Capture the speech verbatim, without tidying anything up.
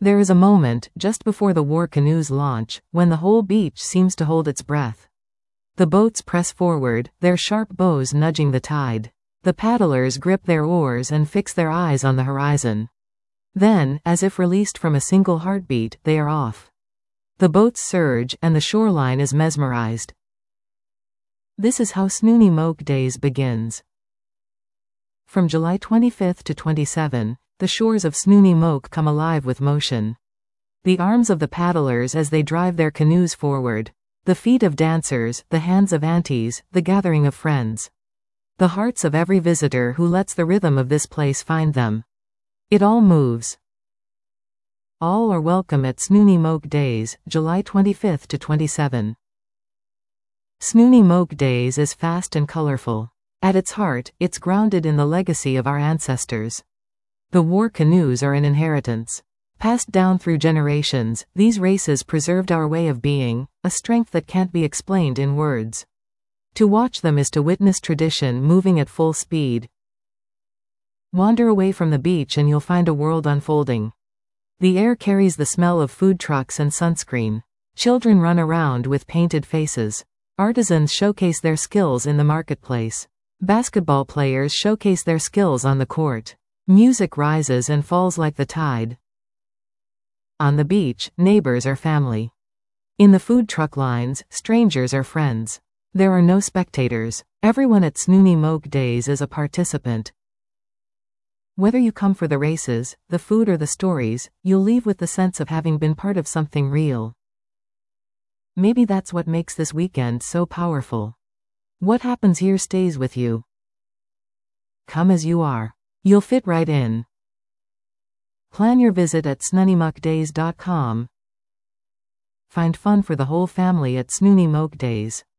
There is a moment, just before the war canoes launch, when the whole beach seems to hold its breath. The boats press forward, their sharp bows nudging the tide. The paddlers grip their oars and fix their eyes on the horizon. Then, as if released from a single heartbeat, they are off. The boats surge, and the shoreline is mesmerized. This is how Snuneymuxw Days begins. From July twenty-fifth to twenty-seventh, the shores of Snuneymuxw come alive with motion. The arms of the paddlers as they drive their canoes forward. The feet of dancers, the hands of aunties, the gathering of friends. The hearts of every visitor who lets the rhythm of this place find them. It all moves. All are welcome at Snuneymuxw Days, July twenty-fifth to twenty-seventh. Snuneymuxw Days is fast and colorful. At its heart, it's grounded in the legacy of our ancestors. The war canoes are an inheritance. Passed down through generations, these races preserved our way of being, a strength that can't be explained in words. To watch them is to witness tradition moving at full speed. Wander away from the beach and you'll find a world unfolding. The air carries the smell of food trucks and sunscreen. Children run around with painted faces. Artisans showcase their skills in the marketplace. Basketball players showcase their skills on the court. Music rises and falls like the tide. On the beach, neighbors are family. In the food truck lines, strangers are friends. There are no spectators. Everyone at Snuneymuxw Days is a participant. Whether you come for the races, the food or the stories, you'll leave with the sense of having been part of something real. Maybe that's what makes this weekend so powerful. What happens here stays with you. Come as you are. You'll fit right in. Plan your visit at snuneymuxw days dot com. Find fun for the whole family at Snuneymuxw Days.